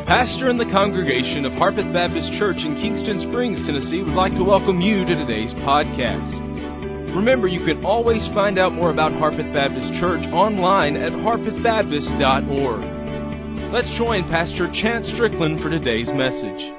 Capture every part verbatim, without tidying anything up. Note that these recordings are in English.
pastor and the congregation of Harpeth Baptist Church in Kingston Springs, Tennessee, would like to welcome you to today's podcast. Remember, you can always find out more about Harpeth Baptist Church online at harpeth baptist dot org. Let's join Pastor Chance Strickland for today's message.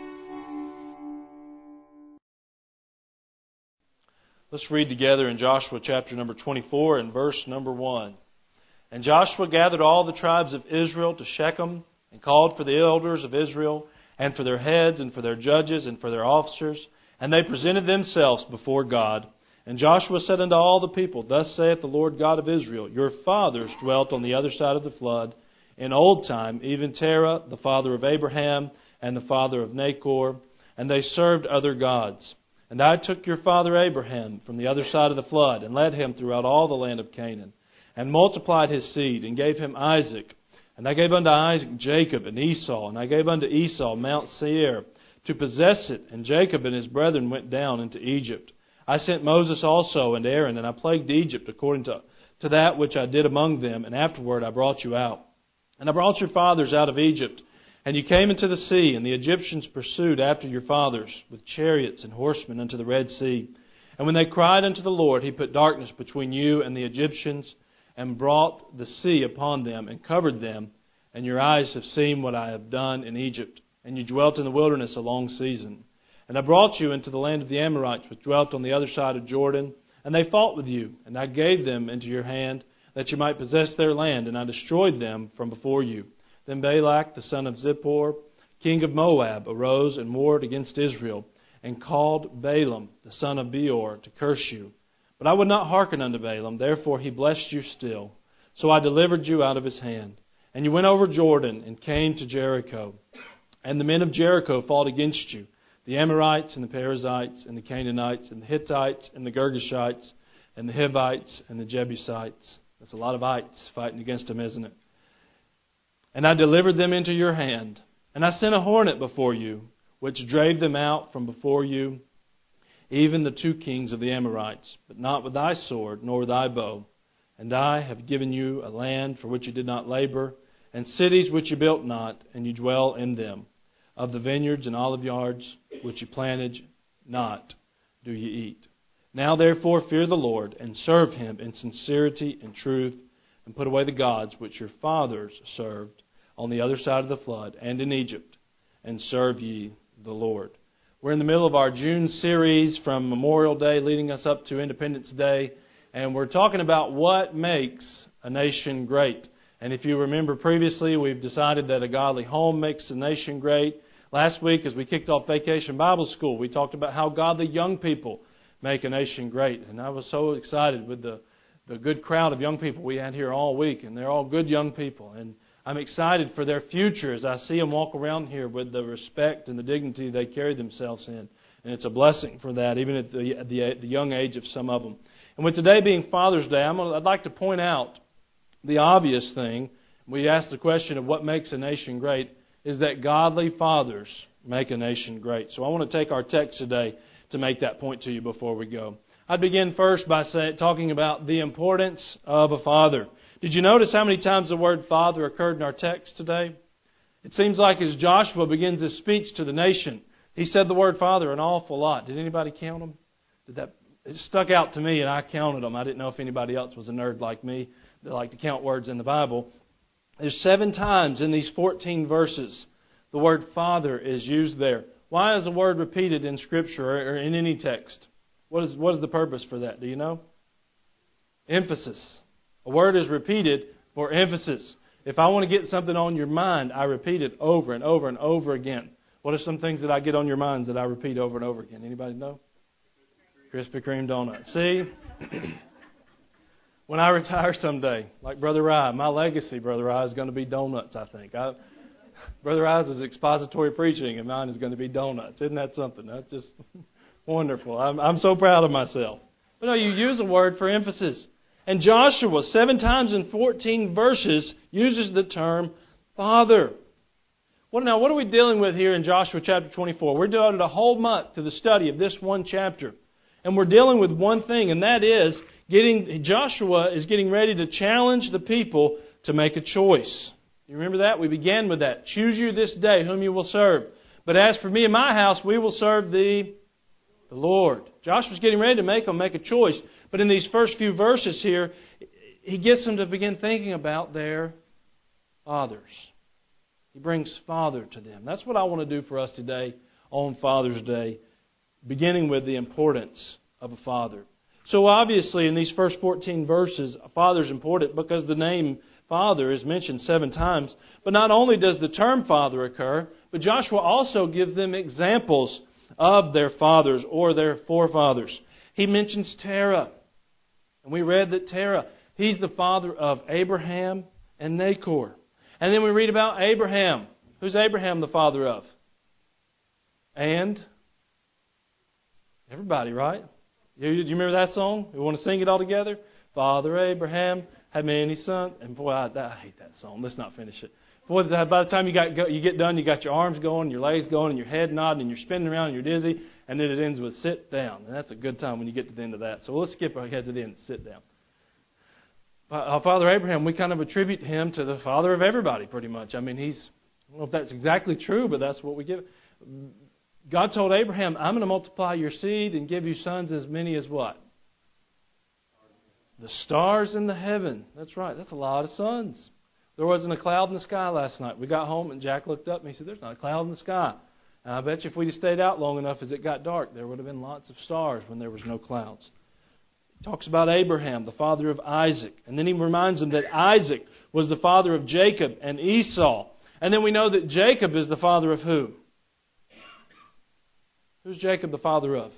Let's read together in Joshua chapter number twenty-four and verse number one. And Joshua gathered all the tribes of Israel to Shechem, and called for the elders of Israel, and for their heads, and for their judges, and for their officers. And they presented themselves before God. And Joshua said unto all the people, Thus saith the Lord God of Israel, Your fathers dwelt on the other side of the flood, in old time, even Terah, the father of Abraham, and the father of Nachor, and they served other gods. And I took your father Abraham from the other side of the flood, and led him throughout all the land of Canaan, and multiplied his seed, and gave him Isaac. And I gave unto Isaac Jacob and Esau, and I gave unto Esau Mount Seir, to possess it. And Jacob and his brethren went down into Egypt. I sent Moses also and Aaron, and I plagued Egypt according to, to that which I did among them, and afterward I brought you out. And I brought your fathers out of Egypt, and you came into the sea, and the Egyptians pursued after your fathers with chariots and horsemen unto the Red Sea. And when they cried unto the Lord, He put darkness between you and the Egyptians, and brought the sea upon them, and covered them. And your eyes have seen what I have done in Egypt. And you dwelt in the wilderness a long season. And I brought you into the land of the Amorites, which dwelt on the other side of Jordan. And they fought with you, and I gave them into your hand, that you might possess their land. And I destroyed them from before you. Then Balak, the son of Zippor, king of Moab, arose and warred against Israel, and called Balaam, the son of Beor, to curse you. But I would not hearken unto Balaam, therefore he blessed you still. So I delivered you out of his hand. And you went over Jordan, and came to Jericho. And the men of Jericho fought against you, the Amorites, and the Perizzites, and the Canaanites, and the Hittites, and the Girgashites, and the Hivites, and the Jebusites. That's a lot of ites fighting against them, isn't it? And I delivered them into your hand. And I sent a hornet before you, which drave them out from before you, even the two kings of the Amorites, but not with thy sword, nor thy bow. And I have given you a land for which you did not labor, and cities which you built not, and you dwell in them. Of the vineyards and olive yards which you planted not, do ye eat. Now therefore fear the Lord, and serve Him in sincerity and truth, and put away the gods which your fathers served on the other side of the flood, and in Egypt, and serve ye the Lord. We're in the middle of our June series from Memorial Day leading us up to Independence Day, and we're talking about what makes a nation great. And if you remember previously, we've decided that a godly home makes a nation great. Last week, as we kicked off Vacation Bible School, we talked about how godly young people make a nation great. And I was so excited with the, the good crowd of young people we had here all week, and they're all good young people. And I'm excited for their future as I see them walk around here with the respect and the dignity they carry themselves in. And it's a blessing for that, even at the, at the, at the young age of some of them. And with today being Father's Day, I'm gonna, I'd like to point out the obvious thing. We ask the question of what makes a nation great, is that godly fathers make a nation great. So I want to take our text today to make that point to you before we go. I'd begin first by say, talking about the importance of a father. Did you notice how many times the word father occurred in our text today? It seems like as Joshua begins his speech to the nation, he said the word father an awful lot. Did anybody count them? Did that? It stuck out to me, and I counted them. I didn't know if anybody else was a nerd like me that liked to count words in the Bible. There's seven times in these fourteen verses the word father is used there. Why is the word repeated in Scripture or in any text? What is, what is the purpose for that? Do you know? Emphasis. A word is repeated for emphasis. If I want to get something on your mind, I repeat it over and over and over again. What are some things that I get on your minds that I repeat over and over again? Anybody know? Krispy Kreme donuts. See? When I retire someday, like Brother Rye, my legacy, Brother Rye, is going to be donuts, I think. I, Brother Rye's is expository preaching, and mine is going to be donuts. Isn't that something? That's just wonderful. I'm, I'm so proud of myself. But no, you use a word for emphasis. And Joshua, seven times in fourteen verses, uses the term Father. Well, now, what are we dealing with here in Joshua chapter twenty-four? We're devoted a whole month to the study of this one chapter. And we're dealing with one thing, and that is getting Joshua is getting ready to challenge the people to make a choice. You remember that? We began with that. Choose you this day whom you will serve. But as for me and my house, we will serve the, the Lord. Joshua's getting ready to make them make a choice. But in these first few verses here, he gets them to begin thinking about their fathers. He brings father to them. That's what I want to do for us today on Father's Day, beginning with the importance of a father. So obviously in these first fourteen verses, a father is important because the name father is mentioned seven times. But not only does the term father occur, but Joshua also gives them examples of their fathers or their forefathers. He mentions Terah. And we read that Terah, he's the father of Abraham and Nahor. And then we read about Abraham. Who's Abraham the father of? And everybody, right? Do you remember that song? We want to sing it all together? Father Abraham had many sons. And boy, I, I hate that song. Let's not finish it. Boy, by the time you got you get done, you got your arms going, your legs going, and your head nodding, and you're spinning around, and you're dizzy, and then it ends with sit down. And that's a good time when you get to the end of that. So let's skip ahead to the end and sit down. Father Abraham, we kind of attribute him to the father of everybody, pretty much. I mean, he's, I don't know if that's exactly true, but that's what we give. God told Abraham, I'm going to multiply your seed and give you sons as many as what? The stars in the heaven. That's right. That's a lot of sons. There wasn't a cloud in the sky last night. We got home and Jack looked up and he said, there's not a cloud in the sky. And I bet you if we'd have stayed out long enough as it got dark, there would have been lots of stars when there was no clouds. He talks about Abraham, the father of Isaac. And then he reminds them that Isaac was the father of Jacob and Esau. And then we know that Jacob is the father of who? Who's Jacob the father of?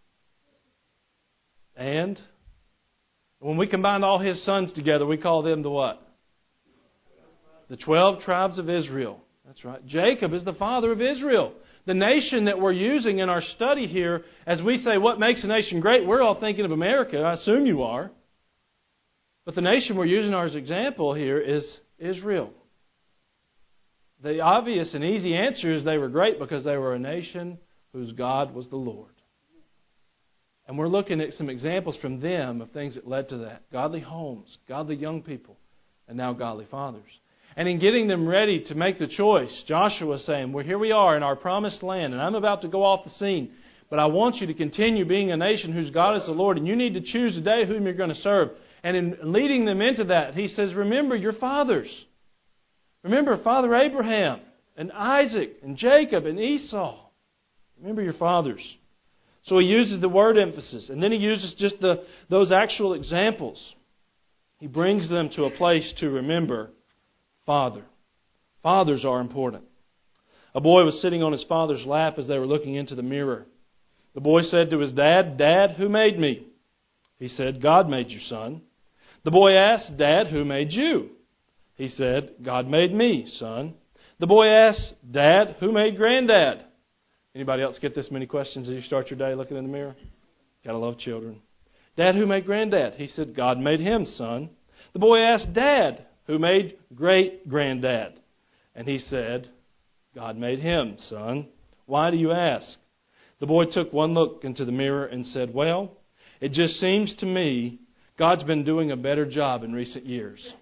And when we combined all his sons together, we call them the what? The twelve tribes of Israel. That's right. Jacob is the father of Israel. The nation that we're using in our study here, as we say, what makes a nation great? We're all thinking of America. I assume you are. But the nation we're using as example here is Israel. The obvious and easy answer is they were great because they were a nation whose God was the Lord. And we're looking at some examples from them of things that led to that. Godly homes, godly young people, and now godly fathers. And in getting them ready to make the choice, Joshua was saying, well, here we are in our promised land, and I'm about to go off the scene. But I want you to continue being a nation whose God is the Lord, and you need to choose today whom you're going to serve. And in leading them into that, he says, remember your fathers. Remember Father Abraham, and Isaac, and Jacob, and Esau. Remember your fathers. So he uses the word emphasis, and then he uses just the those actual examples. He brings them to a place to remember father. Fathers are important. A boy was sitting on his father's lap as they were looking into the mirror. The boy said to his dad, Dad, who made me? He said, God made you, son. The boy asked, Dad, who made you? He said, God made me, son. The boy asked, Dad, who made Granddad? Anybody else get this many questions as you start your day looking in the mirror? Gotta love children. Dad, who made Granddad? He said, God made him, son. The boy asked, Dad, who made great-granddad? And he said, God made him, son. Why do you ask? The boy took one look into the mirror and said, well, it just seems to me God's been doing a better job in recent years.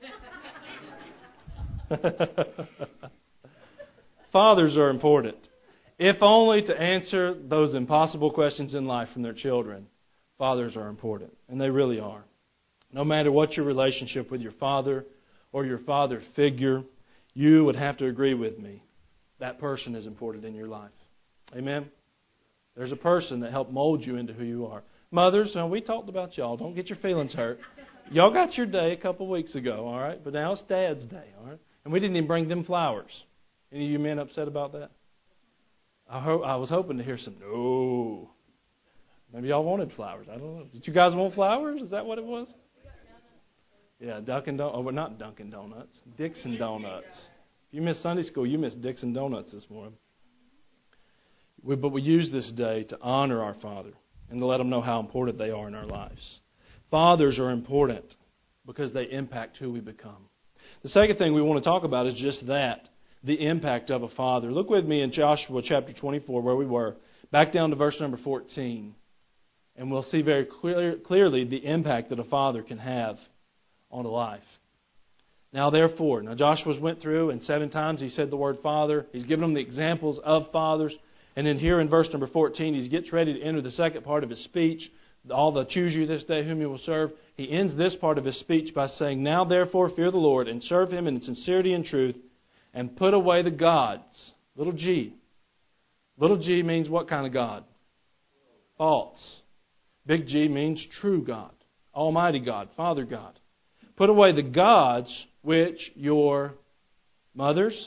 Fathers are important, if only to answer those impossible questions in life from their children. Fathers are important, and they really are. No matter what your relationship with your father or your father figure, you would have to agree with me. That person is important in your life. Amen? There's a person that helped mold you into who you are. Mothers, now we talked about y'all. Don't get your feelings hurt. Y'all got your day a couple weeks ago, all right? But now it's Dad's day, all right? And we didn't even bring them flowers. Any of you men upset about that? I, ho- I was hoping to hear some, no. Maybe y'all wanted flowers. I don't know. Did you guys want flowers? Is that what it was? Yeah, Dunkin' Donuts. Oh, well, not Dunkin' Donuts. Dixon Donuts. If you missed Sunday school, you missed Dixon Donuts this morning. We, but we use this day to honor our father and to let them know how important they are in our lives. Fathers are important because they impact who we become. The second thing we want to talk about is just that, the impact of a father. Look with me in Joshua chapter twenty-four, where we were, back down to verse number fourteen. And we'll see very clear, clearly the impact that a father can have on a life. Now therefore, now Joshua went through and seven times he said the word Father. He's given them the examples of fathers. And then here in verse number fourteen, he gets ready to enter the second part of his speech. All the choose you this day whom you will serve. He ends this part of his speech by saying, now therefore fear the Lord and serve Him in sincerity and truth and put away the gods. Little g. Little g means what kind of God? False. Big G means true God. Almighty God. Father God. Put away the gods which your mothers,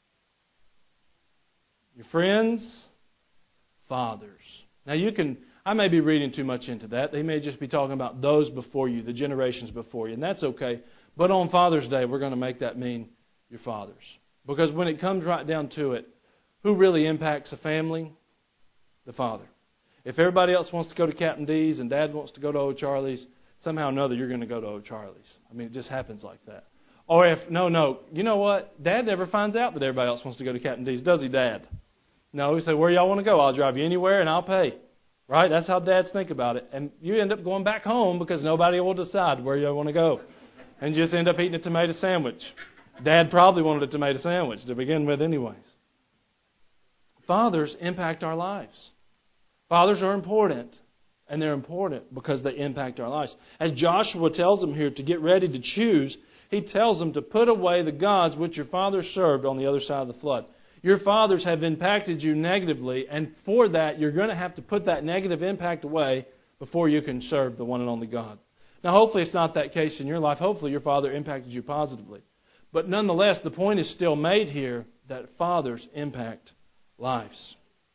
your friends, fathers. Now you can, I may be reading too much into that. They may just be talking about those before you, the generations before you, and that's okay. But on Father's Day, we're going to make that mean your fathers. Because when it comes right down to it, who really impacts a family? The father. If everybody else wants to go to Captain D's and Dad wants to go to Old Charlie's, somehow or another you're going to go to Old Charlie's. I mean, it just happens like that. Or if, no, no, you know what? Dad never finds out that everybody else wants to go to Captain D's, does he, Dad? No, he said, where y'all want to go? I'll drive you anywhere and I'll pay. Right? That's how dads think about it. And you end up going back home because nobody will decide where you want to go. And you just end up eating a tomato sandwich. Dad probably wanted a tomato sandwich to begin with anyways. Fathers impact our lives. Fathers are important. And they're important because they impact our lives. As Joshua tells them here to get ready to choose, he tells them to put away the gods which your fathers served on the other side of the flood. Your fathers have impacted you negatively, and for that, you're going to have to put that negative impact away before you can serve the one and only God. Now, hopefully it's not that case in your life. Hopefully your father impacted you positively. But nonetheless, the point is still made here that fathers impact lives.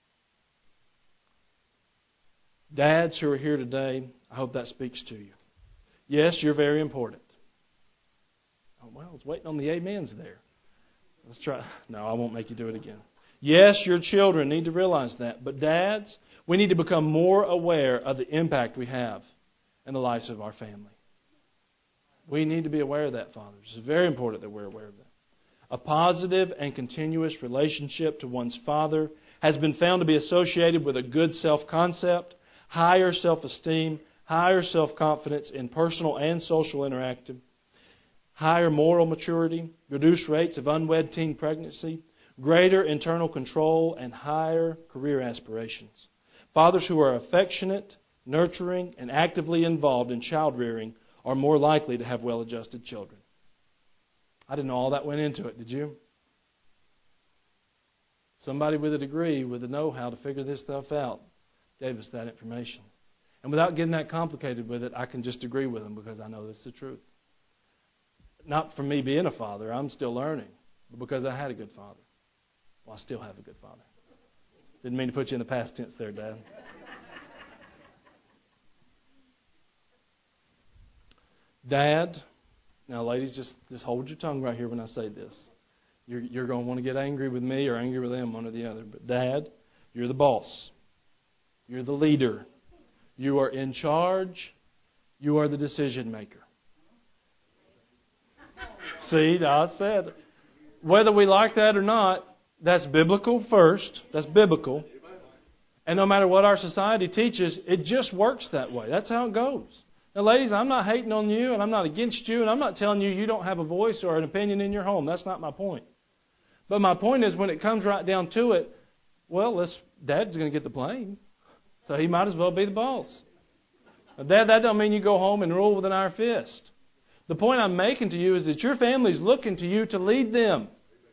Dads who are here today, I hope that speaks to you. Yes, you're very important. Oh, well, I was waiting on the amens there. Let's try. No, I won't make you do it again. Yes, your children need to realize that. But dads, we need to become more aware of the impact we have in the lives of our family. We need to be aware of that, fathers. It's very important that we're aware of that. A positive and continuous relationship to one's father has been found to be associated with a good self-concept, higher self-esteem, higher self-confidence in personal and social interaction, higher moral maturity, reduced rates of unwed teen pregnancy, greater internal control, and higher career aspirations. Fathers who are affectionate, nurturing, and actively involved in child rearing are more likely to have well-adjusted children. I didn't know all that went into it, did you? Somebody with a degree, with the know-how to figure this stuff out, gave us that information. And without getting that complicated with it, I can just agree with them because I know this is the truth. Not from me being a father, I'm still learning, but because I had a good father. Well, I still have a good father. Didn't mean to put you in the past tense there, Dad. Dad, now ladies, just, just hold your tongue right here when I say this. You're, you're going to want to get angry with me or angry with them, one or the other. But Dad, you're the boss. You're the leader. You are in charge. You are the decision maker. See, I said, whether we like that or not, that's biblical first. That's biblical. And no matter what our society teaches, it just works that way. That's how it goes. Now, ladies, I'm not hating on you, and I'm not against you, and I'm not telling you you don't have a voice or an opinion in your home. That's not my point. But my point is, when it comes right down to it, well, let's, Dad's going to get the blame, so he might as well be the boss. Now, Dad, that don't mean you go home and rule with an iron fist. The point I'm making to you is that your family's looking to you to lead them.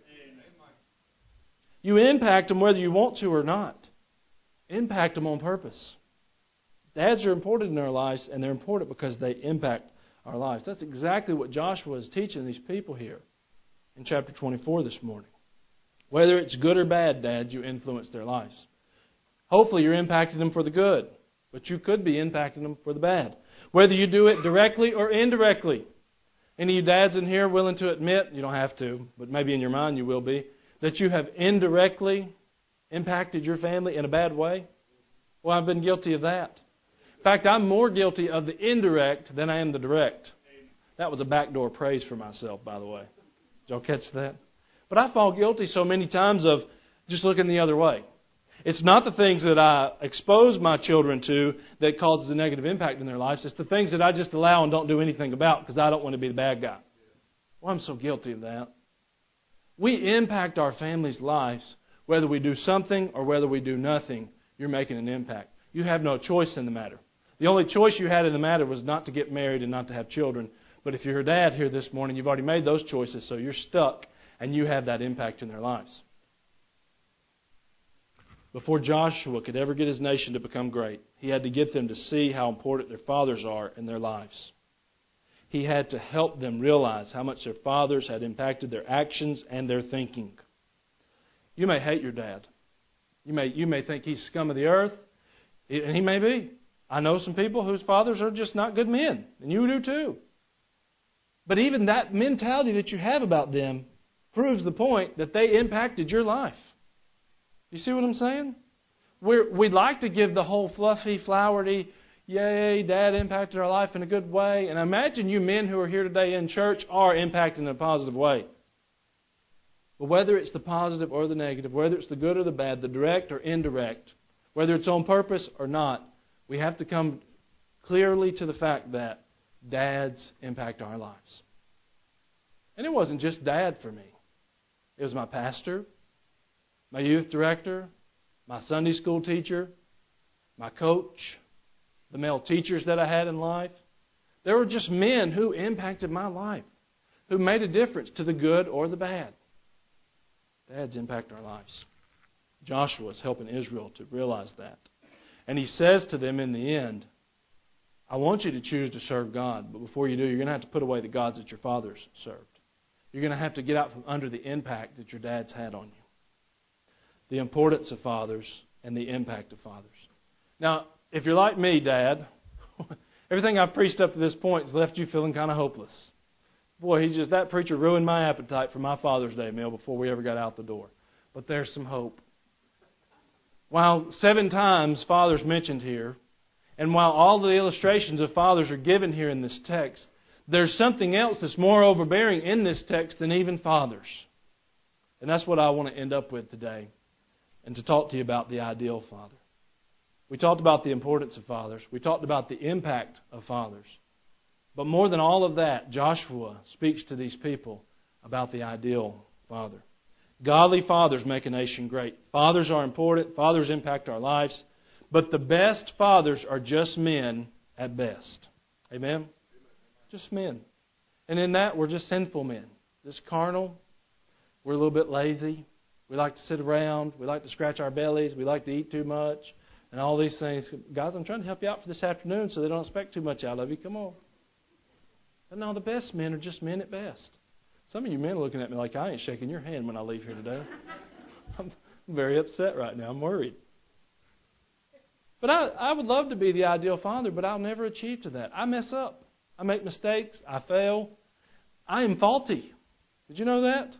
You impact them whether you want to or not. Impact them on purpose. Dads are important in our lives, and they're important because they impact our lives. That's exactly what Joshua is teaching these people here in chapter twenty-four this morning. Whether it's good or bad, Dad, you influence their lives. Hopefully you're impacting them for the good, but you could be impacting them for the bad. Whether you do it directly or indirectly. Any of you dads in here willing to admit, you don't have to, but maybe in your mind you will be, that you have indirectly impacted your family in a bad way? Well, I've been guilty of that. In fact, I'm more guilty of the indirect than I am the direct. That was a backdoor praise for myself, by the way. Did y'all catch that? But I fall guilty so many times of just looking the other way. It's not the things that I expose my children to that causes a negative impact in their lives. It's the things that I just allow and don't do anything about because I don't want to be the bad guy. Well, I'm so guilty of that. We impact our family's lives. Whether we do something or whether we do nothing, you're making an impact. You have no choice in the matter. The only choice you had in the matter was not to get married and not to have children. But if you're a dad here this morning, you've already made those choices, so you're stuck and you have that impact in their lives. Before Joshua could ever get his nation to become great, he had to get them to see how important their fathers are in their lives. He had to help them realize how much their fathers had impacted their actions and their thinking. You may hate your dad. You may, you may think he's scum of the earth, and he may be. I know some people whose fathers are just not good men, and you do too. But even that mentality that you have about them proves the point that they impacted your life. You see what I'm saying? We're, we like to give the whole fluffy, flowery, yay, Dad impacted our life in a good way. And I imagine you men who are here today in church are impacted in a positive way. But whether it's the positive or the negative, whether it's the good or the bad, the direct or indirect, whether it's on purpose or not, we have to come clearly to the fact that dads impact our lives. And it wasn't just Dad for me. It was my pastor, my youth director, my Sunday school teacher, my coach, the male teachers that I had in life. There were just men who impacted my life, who made a difference to the good or the bad. Dads impact our lives. Joshua is helping Israel to realize that. And he says to them in the end, I want you to choose to serve God, but before you do, you're going to have to put away the gods that your fathers served. You're going to have to get out from under the impact that your dads had on you. The importance of fathers and the impact of fathers. Now, if you're like me, Dad, everything I've preached up to this point has left you feeling kind of hopeless. Boy, he just that preacher ruined my appetite for my Father's Day meal before we ever got out the door. But there's some hope. While seven times fathers mentioned here, and while all the illustrations of fathers are given here in this text, there's something else that's more overbearing in this text than even fathers. And that's what I want to end up with today, and to talk to you about the ideal father. We talked about the importance of fathers. We talked about the impact of fathers. But more than all of that, Joshua speaks to these people about the ideal father. Godly fathers make a nation great. Fathers are important. Fathers impact our lives. But the best fathers are just men at best. Amen? Just men. And in that, we're just sinful men. Just carnal. We're a little bit lazy. We like to sit around. We like to scratch our bellies. We like to eat too much. And all these things. Guys, I'm trying to help you out for this afternoon so they don't expect too much out of you. Come on. But no, the best men are just men at best. Some of you men are looking at me like I ain't shaking your hand when I leave here today. I'm very upset right now. I'm worried. But I, I would love to be the ideal father, but I'll never achieve to that. I mess up. I make mistakes. I fail. I am faulty. Did you know that?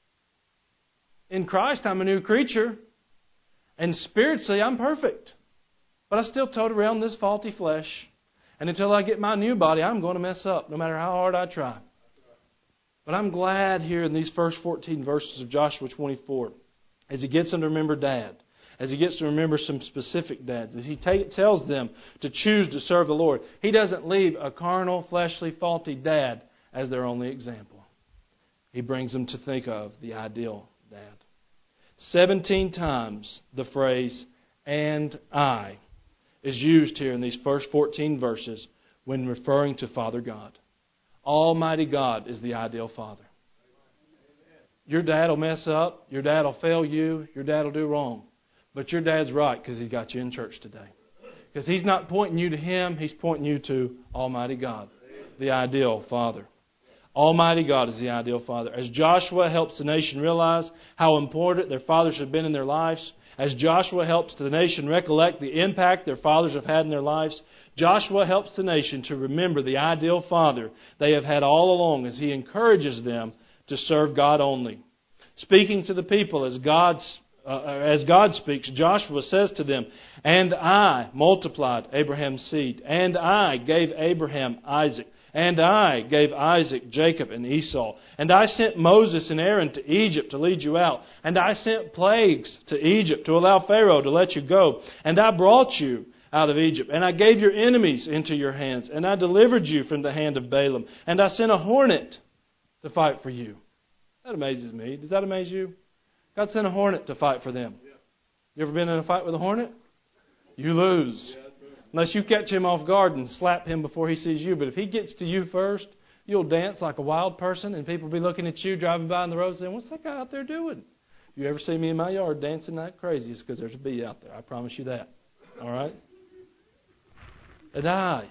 In Christ, I'm a new creature. And spiritually, I'm perfect. But I still tote around this faulty flesh. And until I get my new body, I'm going to mess up, no matter how hard I try. But I'm glad here in these first fourteen verses of Joshua twenty-four, as he gets them to remember Dad, as he gets to remember some specific dads, as he t- tells them to choose to serve the Lord, he doesn't leave a carnal, fleshly, faulty dad as their only example. He brings them to think of the ideal dad. Seventeen times the phrase, "and I," is used here in these first fourteen verses when referring to Father God. Almighty God is the ideal father. Your dad will mess up. Your dad will fail you. Your dad will do wrong. But your dad's right because he's got you in church today. Because he's not pointing you to him. He's pointing you to Almighty God, the ideal father. Almighty God is the ideal father. As Joshua helps the nation realize how important their fathers have been in their lives, as Joshua helps the nation recollect the impact their fathers have had in their lives, Joshua helps the nation to remember the ideal father they have had all along as he encourages them to serve God only. Speaking to the people as God's, uh, as God speaks, Joshua says to them, "And I multiplied Abraham's seed, and I gave Abraham Isaac, and I gave Isaac Jacob and Esau. And I sent Moses and Aaron to Egypt to lead you out. And I sent plagues to Egypt to allow Pharaoh to let you go. And I brought you out of Egypt. And I gave your enemies into your hands. And I delivered you from the hand of Balaam. And I sent a hornet to fight for you. That amazes me. Does that amaze you? God sent a hornet to fight for them. You ever been in a fight with a hornet? You lose. Unless you catch him off guard and slap him before he sees you. But if he gets to you first, you'll dance like a wild person, and people will be looking at you driving by on the road saying, what's that guy out there doing? If you ever see me in my yard dancing like crazy, it's because there's a bee out there. I promise you that. All right? And I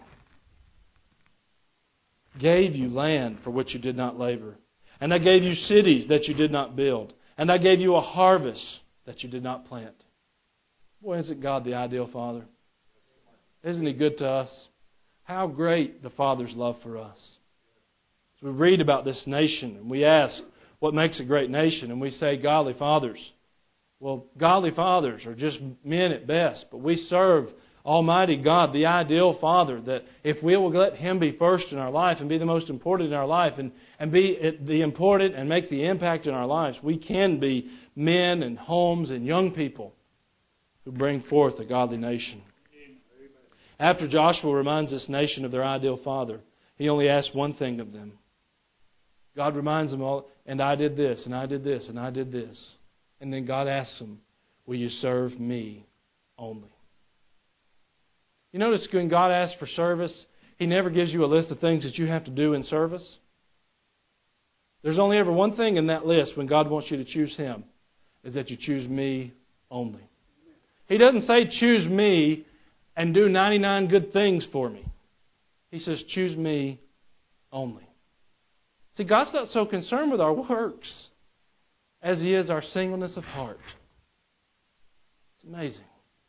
gave you land for which you did not labor. And I gave you cities that you did not build. And I gave you a harvest that you did not plant. Boy, isn't God the ideal Father? Isn't He good to us? How great the Father's love for us. So we read about this nation and we ask, what makes a great nation? And we say, godly fathers. Well, godly fathers are just men at best, but we serve Almighty God, the ideal Father, that if we will let Him be first in our life and be the most important in our life and, and be the important and make the impact in our lives, we can be men and homes and young people who bring forth a godly nation. After Joshua reminds this nation of their ideal Father, he only asks one thing of them. God reminds them all, and I did this, and I did this, and I did this. And then God asks them, will you serve me only? You notice when God asks for service, He never gives you a list of things that you have to do in service. There's only ever one thing in that list when God wants you to choose Him, is that you choose me only. He doesn't say choose me and do ninety-nine good things for me. He says choose me only. See, God's not so concerned with our works as He is our singleness of heart. It's amazing.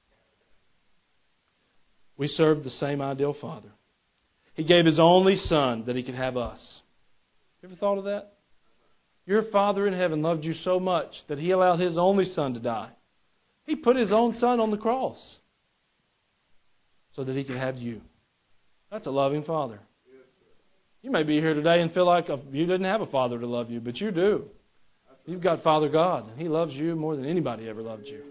We serve the same ideal Father. He gave His only Son that He could have us. You ever thought of that? Your Father in heaven loved you so much that He allowed His only Son to die. He put His own Son on the cross so that He could have you. That's a loving Father. You may be here today and feel like you didn't have a Father to love you, but you do. You've got Father God, and He loves you more than anybody ever loved you.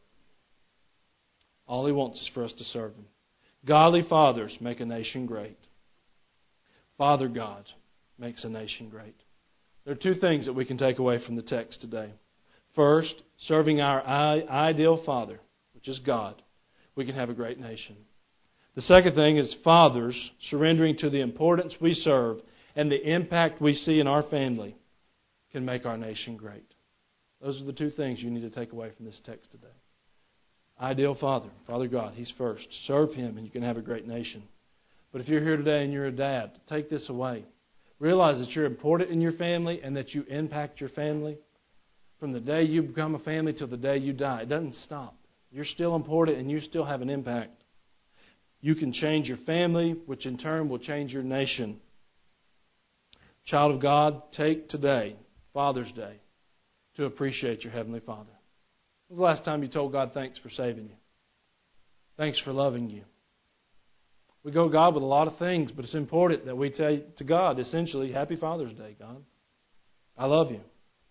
All He wants is for us to serve Him. Godly fathers make a nation great. Father God makes a nation great. There are two things that we can take away from the text today. First, serving our ideal Father, which is God, we can have a great nation. The second thing is fathers surrendering to the importance we serve and the impact we see in our family can make our nation great. Those are the two things you need to take away from this text today. Ideal Father, Father God, He's first. Serve Him and you can have a great nation. But if you're here today and you're a dad, take this away. Realize that you're important in your family and that you impact your family. From the day you become a family till the day you die, it doesn't stop. You're still important and you still have an impact. You can change your family, which in turn will change your nation. Child of God, take today, Father's Day, to appreciate your Heavenly Father. When was the last time you told God thanks for saving you? Thanks for loving you. We go to God with a lot of things, but it's important that we say to God, essentially, Happy Father's Day, God. I love you.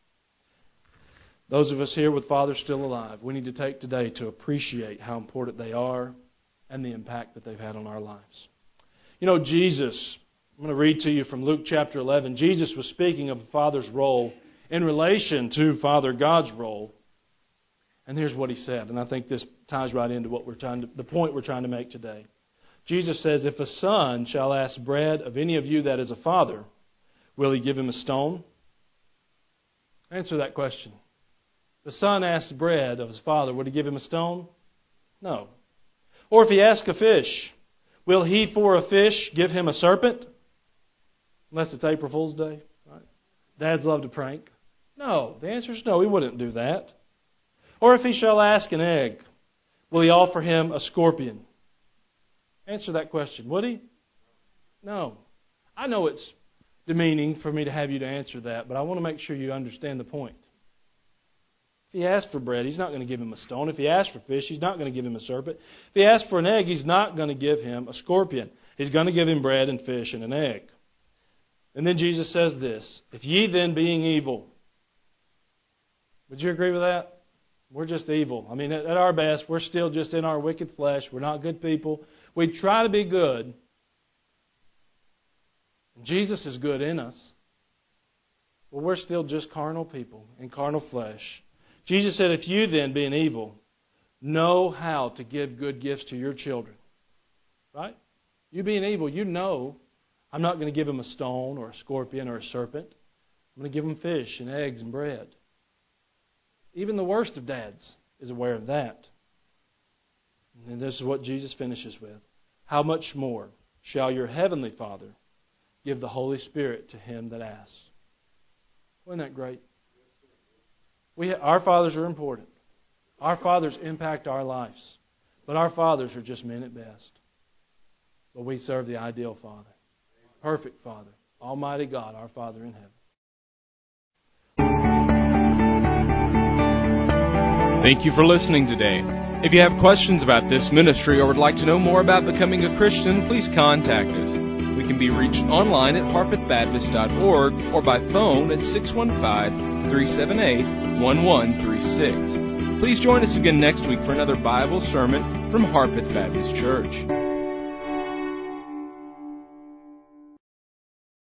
Those of us here with fathers still alive, we need to take today to appreciate how important they are and the impact that they've had on our lives. You know, Jesus, I'm going to read to you from Luke chapter eleven. Jesus was speaking of a father's role in relation to Father God's role. And here's what He said, and I think this ties right into what we're trying to, the point we're trying to make today. Jesus says, if a son shall ask bread of any of you that is a father, will he give him a stone? Answer that question. The son asks bread of his father, would he give him a stone? No. Or if he asks a fish, will he for a fish give him a serpent? Unless it's April Fool's Day. Right? Dads love to prank. No. The answer is no, he wouldn't do that. Or if he shall ask an egg, will he offer him a scorpion? Answer that question. Would he? No. I know it's demeaning for me to have you to answer that, but I want to make sure you understand the point. If he asks for bread, He's not going to give him a stone. If he asks for fish, He's not going to give him a serpent. If he asks for an egg, He's not going to give him a scorpion. He's going to give him bread and fish and an egg. And then Jesus says this, if ye then being evil. Would you agree with that? We're just evil. I mean, at our best, we're still just in our wicked flesh. We're not good people. We try to be good. Jesus is good in us. Well, we're still just carnal people in carnal flesh. Jesus said, if you then, being evil, know how to give good gifts to your children. Right? You being evil, you know I'm not going to give them a stone or a scorpion or a serpent. I'm going to give them fish and eggs and bread. Even the worst of dads is aware of that. And this is what Jesus finishes with. How much more shall your heavenly Father give the Holy Spirit to him that asks? Isn't that great? We, our fathers are important. Our fathers impact our lives. But our fathers are just men at best. But we serve the ideal Father. Perfect Father. Almighty God, our Father in heaven. Thank you for listening today. If you have questions about this ministry or would like to know more about becoming a Christian, please contact us. We can be reached online at harpeth baptist dot org or by phone at six one five, three seven eight, one one three six. Please join us again next week for another Bible sermon from Harpeth Baptist Church.